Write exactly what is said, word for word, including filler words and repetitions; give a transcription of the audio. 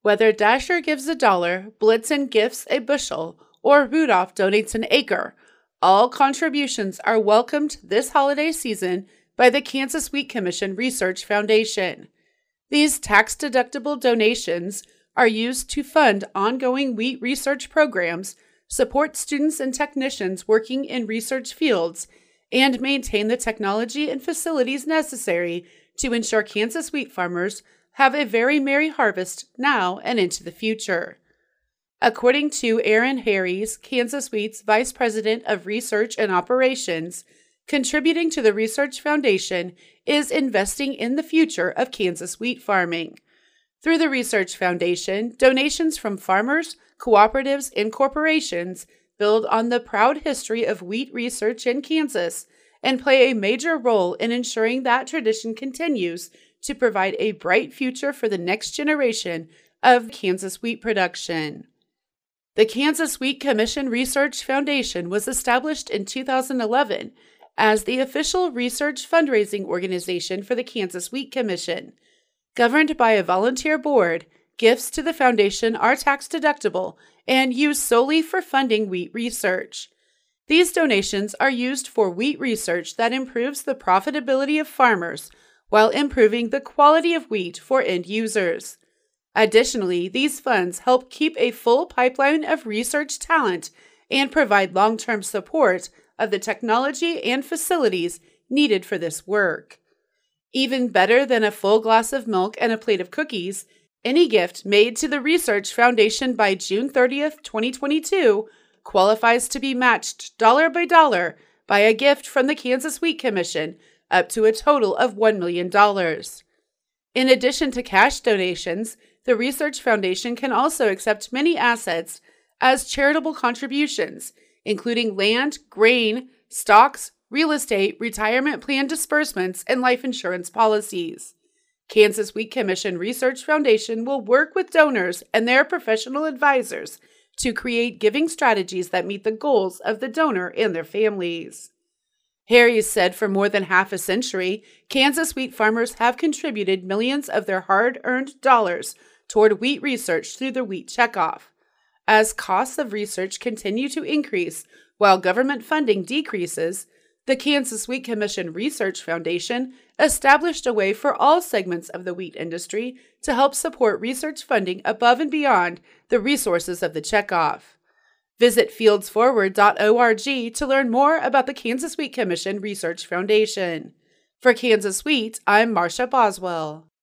Whether Dasher gives a dollar, Blitzen gifts a bushel, or Rudolph donates an acre, all contributions are welcomed this holiday season by the Kansas Wheat Commission Research Foundation. These tax-deductible donations are used to fund ongoing wheat research programs, support students and technicians working in research fields, and maintain the technology and facilities necessary to ensure Kansas wheat farmers have a very merry harvest now and into the future. According to Aaron Harries, Kansas Wheat's Vice President of Research and Operations, contributing to the Research Foundation is investing in the future of Kansas wheat farming. Through the Research Foundation, donations from farmers, cooperatives, and corporations build on the proud history of wheat research in Kansas and play a major role in ensuring that tradition continues to provide a bright future for the next generation of Kansas wheat production. The Kansas Wheat Commission Research Foundation was established in two thousand eleven as the official research fundraising organization for the Kansas Wheat Commission. Governed by a volunteer board, gifts to the foundation are tax-deductible and used solely for funding wheat research. These donations are used for wheat research that improves the profitability of farmers while improving the quality of wheat for end users. Additionally, these funds help keep a full pipeline of research talent and provide long-term support of the technology and facilities needed for this work. Even better than a full glass of milk and a plate of cookies, any gift made to the Research Foundation by June thirtieth, twenty twenty-two qualifies to be matched dollar by dollar by a gift from the Kansas Wheat Commission up to a total of one million dollars. In addition to cash donations, the Research Foundation can also accept many assets as charitable contributions, including land, grain, stocks, real estate, retirement plan disbursements, and life insurance policies. Kansas Wheat Commission Research Foundation will work with donors and their professional advisors to create giving strategies that meet the goals of the donor and their families. Harries said for more than half a century, Kansas wheat farmers have contributed millions of their hard-earned dollars toward wheat research through the Wheat Checkoff. As costs of research continue to increase while government funding decreases, the Kansas Wheat Commission Research Foundation established a way for all segments of the wheat industry to help support research funding above and beyond the resources of the checkoff. Visit fields forward dot org to learn more about the Kansas Wheat Commission Research Foundation. For Kansas Wheat, I'm Marcia Boswell.